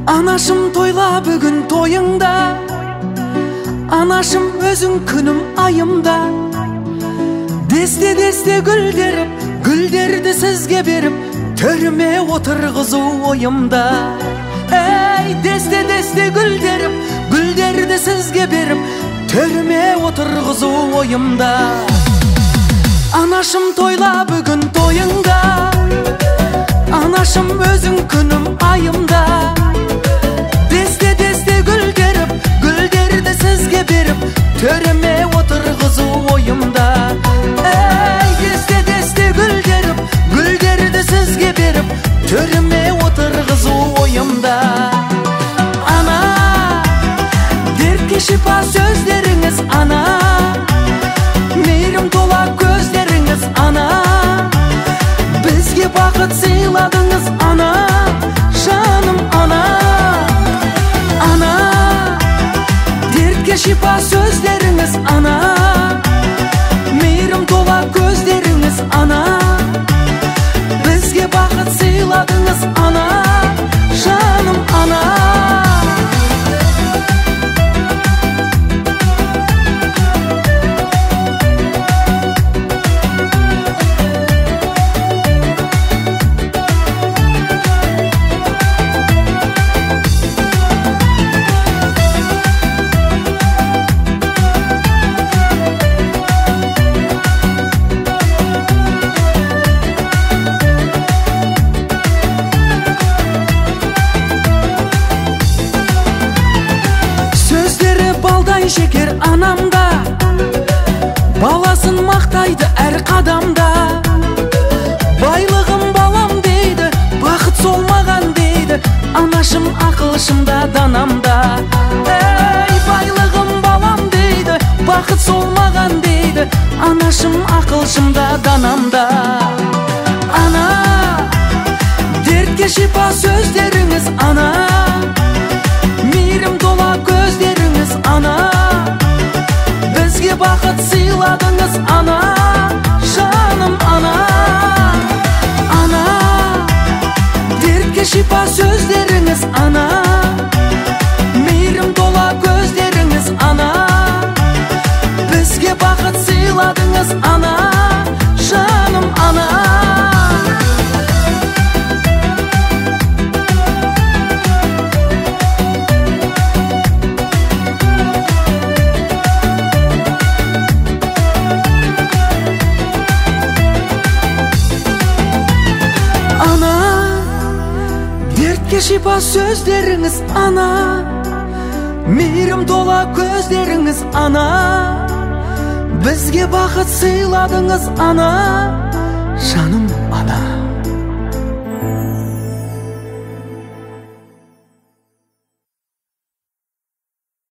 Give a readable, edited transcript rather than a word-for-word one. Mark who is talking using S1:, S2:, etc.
S1: Анашым тойла бүгін тойыңда, анашым өзің күнім айымда. Десте гүлдеріп, гүлдерді сізге беріп, төріме отырғызу ойымда. Ей, десте гүлдеріп, гүлдерді сізге беріп, төріме отырғызу ойымда. Анашым тойла бүгін тойыңда, анашым өзің күнім айымда. Десте гүлдеріп, гүлдерді сізге беріп, төріме отырғызу ойымда. Ей, десте гүлдеріп, гүлдерді сізге беріп, төріме отырғызу ойымда. Ана, дертке шипа сөздеріңіз, ана, мейірім тола көздеріңіз, ана, бізге бақыт сыйладыңыз, ана, жаным, ана. Ана, дертке шипа сөздеріңіз, ана, мейірім тола көздеріңіз, ана, бізге бақыт сыйладыңыз, ана, жаным, ана. Шекер анамда, баласын мақтайды әр қадамда. Байлығым балам дейді, бақыт солмаған дейді, анашым ақылшымда данамда. Ей, байлығым балам дейді, бақыт солмаған дейді, анашым ақылшымда данамда. Ана, дертке шипа сөздеріңіз, ана, мейірім тола көздеріңіз, ана, бізге бақыт сыйладыңыз, ана, жаным, ана. Ана, дертке шипа сөздеріңіз, ана, мейірім тола көздеріңіз, ана, бізге бақыт сыйладыңыз, ана, жаным, ана. Шипа сөздеріңіз, ана, мейірім тола көздеріңіз, ана, бізге бақыт сыйладыңыз, ана, жаным, ана.